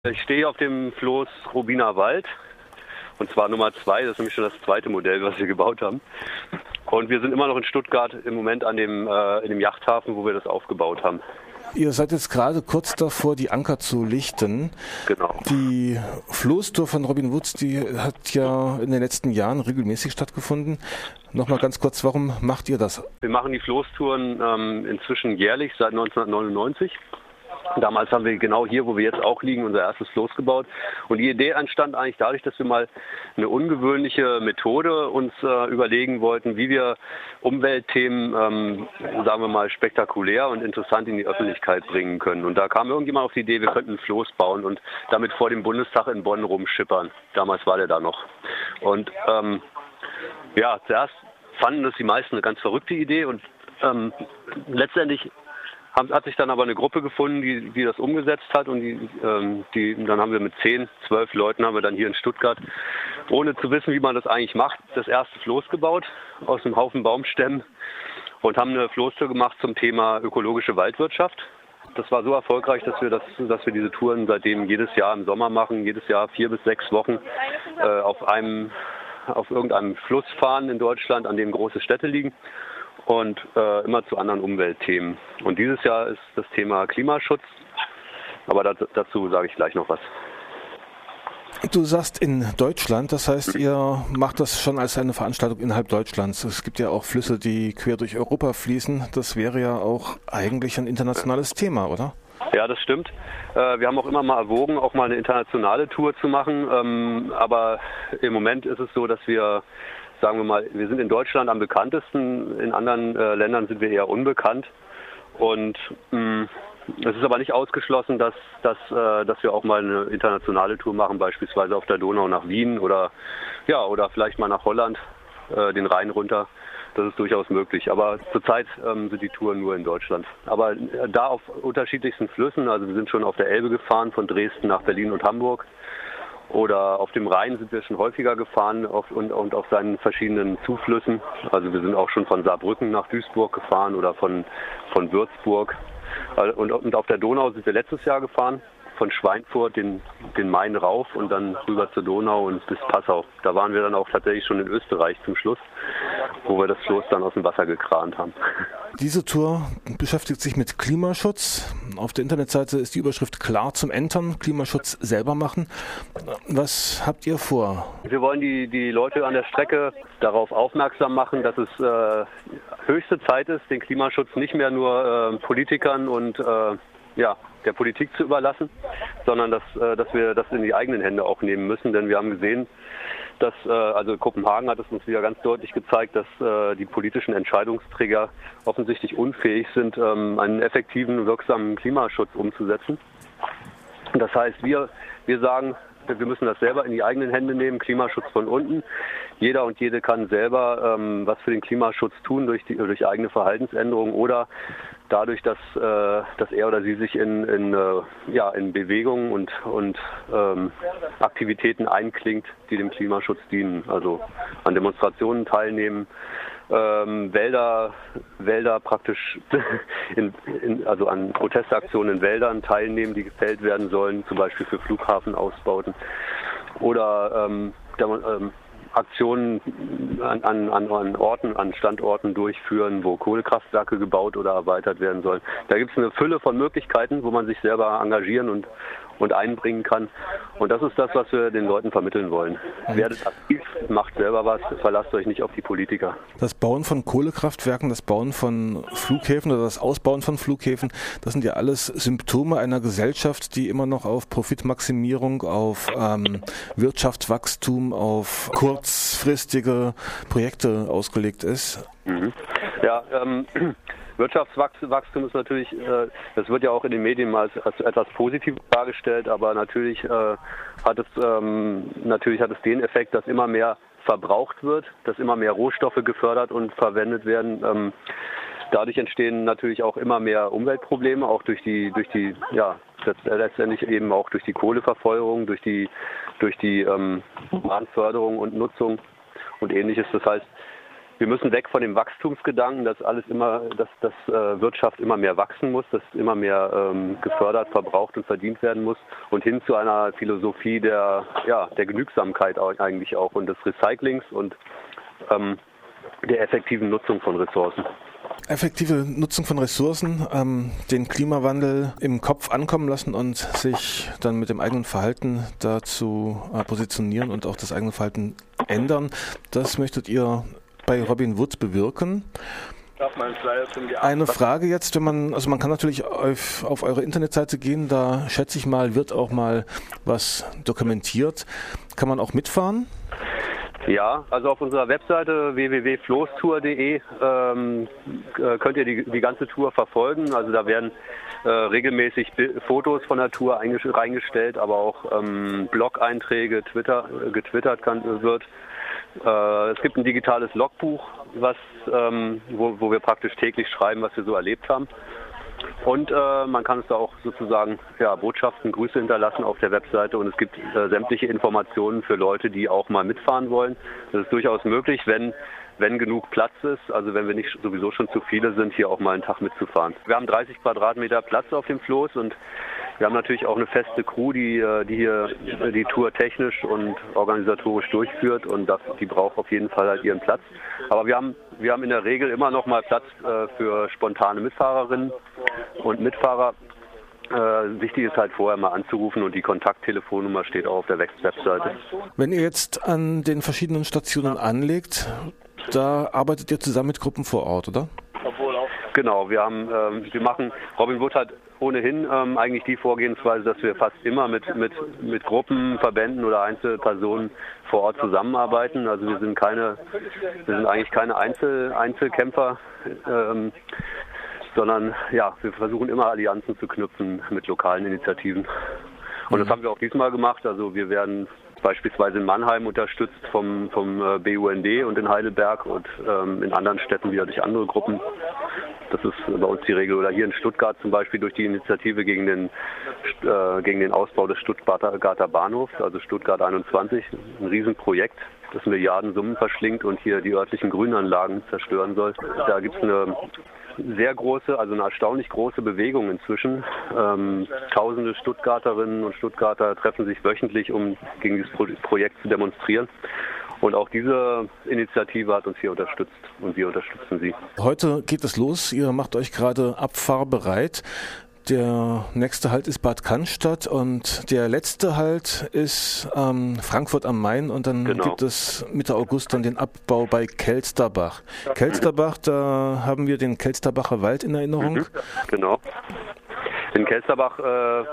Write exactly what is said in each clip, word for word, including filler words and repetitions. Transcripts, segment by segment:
Ich stehe auf dem Floß Rubiner Wald, und zwar Nummer zwei, das ist nämlich schon das zweite Modell, was wir gebaut haben. Und wir sind immer noch in Stuttgart im Moment an dem, äh, in dem Yachthafen, wo wir das aufgebaut haben. Ihr seid jetzt gerade kurz davor, die Anker zu lichten. Genau. Die Floßtour von Robin Woods, die hat ja in den letzten Jahren regelmäßig stattgefunden. Nochmal ganz kurz, warum macht ihr das? Wir machen die Floßtouren ähm, inzwischen jährlich, seit neunzehnhundertneunundneunzig. Damals haben wir genau hier, wo wir jetzt auch liegen, unser erstes Floß gebaut. Und die Idee entstand eigentlich dadurch, dass wir mal eine ungewöhnliche Methode uns äh, überlegen wollten, wie wir Umweltthemen, ähm, sagen wir mal, spektakulär und interessant in die Öffentlichkeit bringen können. Und da kam irgendjemand auf die Idee, wir könnten ein Floß bauen und damit vor dem Bundestag in Bonn rumschippern. Damals war der da noch. Und ähm, ja, zuerst fanden das die meisten eine ganz verrückte Idee und ähm, letztendlich hat sich dann aber eine Gruppe gefunden, die, die das umgesetzt hat und die, ähm, die, dann haben wir mit zehn, zwölf Leuten haben wir dann hier in Stuttgart, ohne zu wissen, wie man das eigentlich macht, das erste Floß gebaut aus einem Haufen Baumstämmen und haben eine Floßtour gemacht zum Thema ökologische Waldwirtschaft. Das war so erfolgreich, dass wir, das, dass wir diese Touren seitdem jedes Jahr im Sommer machen, jedes Jahr vier bis sechs Wochen äh, auf einem, auf irgendeinem Fluss fahren in Deutschland, an dem große Städte liegen. Und äh, immer zu anderen Umweltthemen. Und dieses Jahr ist das Thema Klimaschutz, aber dazu, dazu sage ich gleich noch was. Du sagst in Deutschland, das heißt, ihr macht das schon als eine Veranstaltung innerhalb Deutschlands. Es gibt ja auch Flüsse, die quer durch Europa fließen. Das wäre ja auch eigentlich ein internationales Thema, oder? Ja, das stimmt. Äh, wir haben auch immer mal erwogen, auch mal eine internationale Tour zu machen. Ähm, aber im Moment ist es so, dass wir sagen wir mal, wir sind in Deutschland am bekanntesten, in anderen äh, Ländern sind wir eher unbekannt. Und mh, es ist aber nicht ausgeschlossen, dass, dass, äh, dass wir auch mal eine internationale Tour machen, beispielsweise auf der Donau nach Wien oder, ja, oder vielleicht mal nach Holland, äh, den Rhein runter. Das ist durchaus möglich. Aber zurzeit ähm, sind die Touren nur in Deutschland. Aber äh, da auf unterschiedlichsten Flüssen, also wir sind schon auf der Elbe gefahren, von Dresden nach Berlin und Hamburg. Oder auf dem Rhein sind wir schon häufiger gefahren auf, und, und auf seinen verschiedenen Zuflüssen. Also wir sind auch schon von Saarbrücken nach Duisburg gefahren oder von, von Würzburg. Und, und auf der Donau sind wir letztes Jahr gefahren, von Schweinfurt den, den Main rauf und dann rüber zur Donau und bis Passau. Da waren wir dann auch tatsächlich schon in Österreich zum Schluss, wo wir das Floß dann aus dem Wasser gekrant haben. Diese Tour beschäftigt sich mit Klimaschutz. Auf der Internetseite ist die Überschrift klar zum Entern, Klimaschutz selber machen. Was habt ihr vor? Wir wollen die, die Leute an der Strecke darauf aufmerksam machen, dass es äh, höchste Zeit ist, den Klimaschutz nicht mehr nur äh, Politikern und äh, ja, der Politik zu überlassen, sondern dass, äh, dass wir das in die eigenen Hände auch nehmen müssen. Denn wir haben gesehen, dass, äh, also Kopenhagen hat es uns wieder ganz deutlich gezeigt, dass äh, die politischen Entscheidungsträger offensichtlich unfähig sind, ähm, einen effektiven, wirksamen Klimaschutz umzusetzen. Das heißt, wir, wir sagen, wir müssen das selber in die eigenen Hände nehmen, Klimaschutz von unten. Jeder und jede kann selber ähm, was für den Klimaschutz tun durch, die, durch eigene Verhaltensänderungen oder dadurch, dass, äh, dass er oder sie sich in, in, äh, ja, in Bewegungen und, und ähm, Aktivitäten einklingt, die dem Klimaschutz dienen. Also an Demonstrationen teilnehmen, ähm, Wälder, Wälder praktisch, in, in, also an Protestaktionen in Wäldern teilnehmen, die gefällt werden sollen, zum Beispiel für Flughafenausbauten oder ähm, der, ähm, Aktionen an, an, an Orten, an Standorten durchführen, wo Kohlekraftwerke gebaut oder erweitert werden sollen. Da gibt es eine Fülle von Möglichkeiten, wo man sich selber engagieren und, und einbringen kann. Und das ist das, was wir den Leuten vermitteln wollen. Werdet aktiv, macht selber was, verlasst euch nicht auf die Politiker. Das Bauen von Kohlekraftwerken, das Bauen von Flughäfen oder das Ausbauen von Flughäfen, das sind ja alles Symptome einer Gesellschaft, die immer noch auf Profitmaximierung, auf ähm, Wirtschaftswachstum, auf kurzfristige Projekte ausgelegt ist. Mhm. Ja, ähm, Wirtschaftswachstum ist natürlich, äh, das wird ja auch in den Medien als, als etwas positiv dargestellt, aber natürlich, äh, hat es, ähm, natürlich hat es den Effekt, dass immer mehr verbraucht wird, dass immer mehr Rohstoffe gefördert und verwendet werden. Ähm, dadurch entstehen natürlich auch immer mehr Umweltprobleme, auch durch die, durch die, ja, letztendlich eben auch durch die Kohleverfeuerung, durch die, durch die ähm, Bahnförderung und Nutzung und Ähnliches. Das heißt, wir müssen weg von dem Wachstumsgedanken, dass alles immer, dass, dass äh, Wirtschaft immer mehr wachsen muss, dass immer mehr ähm, gefördert, verbraucht und verdient werden muss und hin zu einer Philosophie der, ja, der Genügsamkeit eigentlich auch und des Recyclings und ähm, der effektiven Nutzung von Ressourcen. Effektive Nutzung von Ressourcen, ähm, den Klimawandel im Kopf ankommen lassen und sich dann mit dem eigenen Verhalten dazu äh, positionieren und auch das eigene Verhalten ändern. Das möchtet ihr bei Robin Wood bewirken. Eine Frage jetzt, wenn man, also man kann natürlich auf, auf eure Internetseite gehen, da schätze ich mal, wird auch mal was dokumentiert. Kann man auch mitfahren? Ja, also auf unserer Webseite w w w punkt floßtour punkt d e ähm, könnt ihr die, die ganze Tour verfolgen. Also da werden äh, regelmäßig Fotos von der Tour reingestellt, aber auch ähm, Blog-Einträge, Twitter, getwittert kann, wird. Äh, es gibt ein digitales Logbuch, was, ähm, wo, wo wir praktisch täglich schreiben, was wir so erlebt haben. Und äh, man kann es da auch sozusagen ja, Botschaften, Grüße hinterlassen auf der Webseite und es gibt äh, sämtliche Informationen für Leute, die auch mal mitfahren wollen. Das ist durchaus möglich, wenn, wenn genug Platz ist, also wenn wir nicht sowieso schon zu viele sind, hier auch mal einen Tag mitzufahren. Wir haben dreißig Quadratmeter Platz auf dem Floß und wir haben natürlich auch eine feste Crew, die, die hier die Tour technisch und organisatorisch durchführt und das, die braucht auf jeden Fall halt ihren Platz. Aber wir haben, wir haben in der Regel immer noch mal Platz äh, für spontane Mitfahrerinnen und Mitfahrer. Äh, wichtig ist halt vorher mal anzurufen und die Kontakttelefonnummer steht auch auf der Webseite. Wenn ihr jetzt an den verschiedenen Stationen anlegt, da arbeitet ihr zusammen mit Gruppen vor Ort, oder? Genau, wir haben, ähm, wir machen, Robin Wood hat ohnehin ähm, eigentlich die Vorgehensweise, dass wir fast immer mit, mit, mit Gruppen, Verbänden oder Einzelpersonen vor Ort zusammenarbeiten. Also wir sind keine, wir sind eigentlich keine Einzel, Einzelkämpfer, ähm, sondern ja, wir versuchen immer Allianzen zu knüpfen mit lokalen Initiativen. Und das haben wir auch diesmal gemacht. Also wir werden beispielsweise in Mannheim unterstützt vom, vom B U N D und in Heidelberg und ähm, in anderen Städten wieder durch andere Gruppen. Das ist bei uns die Regel. Oder hier in Stuttgart zum Beispiel durch die Initiative gegen den, äh, gegen den Ausbau des Stuttgarter Bahnhofs, also Stuttgart einundzwanzig, ein Riesenprojekt, das Milliardensummen verschlingt und hier die örtlichen Grünanlagen zerstören soll. Da gibt es eine sehr große, also eine erstaunlich große Bewegung inzwischen. Ähm, tausende Stuttgarterinnen und Stuttgarter treffen sich wöchentlich, um gegen dieses Pro- Projekt zu demonstrieren. Und auch diese Initiative hat uns hier unterstützt und wir unterstützen sie. Heute geht es los, ihr macht euch gerade abfahrbereit. Der nächste Halt ist Bad Cannstatt und der letzte Halt ist ähm, Frankfurt am Main und dann genau. Gibt es Mitte August dann den Abbau bei Kelsterbach. Kelsterbach, da haben wir den Kelsterbacher Wald in Erinnerung. Mhm, genau. In Kelsterbach äh,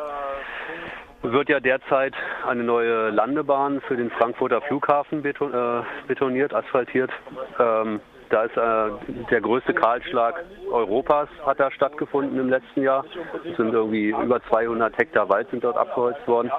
wird ja derzeit eine neue Landebahn für den Frankfurter Flughafen beton, äh, betoniert, asphaltiert. Ähm, Da ist äh, der größte Kahlschlag Europas hat da stattgefunden im letzten Jahr. Es sind irgendwie über zweihundert Hektar Wald sind dort abgeholzt worden.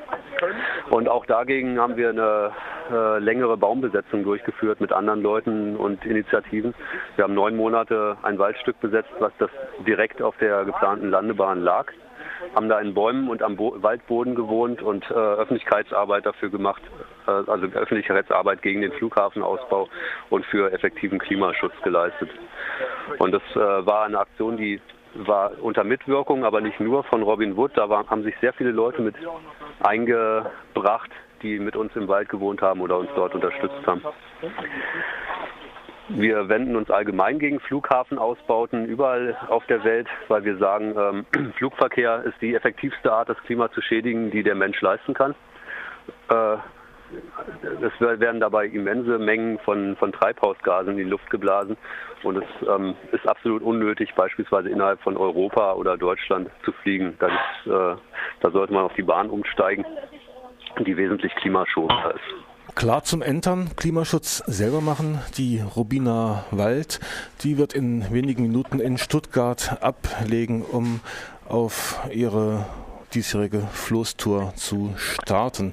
Und auch dagegen haben wir eine äh, längere Baumbesetzung durchgeführt mit anderen Leuten und Initiativen. Wir haben neun Monate ein Waldstück besetzt, was das direkt auf der geplanten Landebahn lag. Haben da in Bäumen und am Bo- Waldboden gewohnt und äh, Öffentlichkeitsarbeit dafür gemacht, äh, also Öffentlichkeitsarbeit gegen den Flughafenausbau und für effektiven Klimaschutz geleistet. Und das äh, war eine Aktion, die war unter Mitwirkung, aber nicht nur von Robin Wood. Da war, haben sich sehr viele Leute mit eingebracht, die mit uns im Wald gewohnt haben oder uns dort unterstützt haben. Wir wenden uns allgemein gegen Flughafenausbauten überall auf der Welt, weil wir sagen, ähm, Flugverkehr ist die effektivste Art, das Klima zu schädigen, die der Mensch leisten kann. Äh, es werden dabei immense Mengen von, von Treibhausgasen in die Luft geblasen und es ähm, ist absolut unnötig, beispielsweise innerhalb von Europa oder Deutschland zu fliegen. Da, gibt's, äh, da sollte man auf die Bahn umsteigen, die wesentlich klimaschonender ist. Klar zum Entern, Klimaschutz selber machen. Die Robina Wald, die wird in wenigen Minuten in Stuttgart ablegen, um auf ihre diesjährige Floßtour zu starten.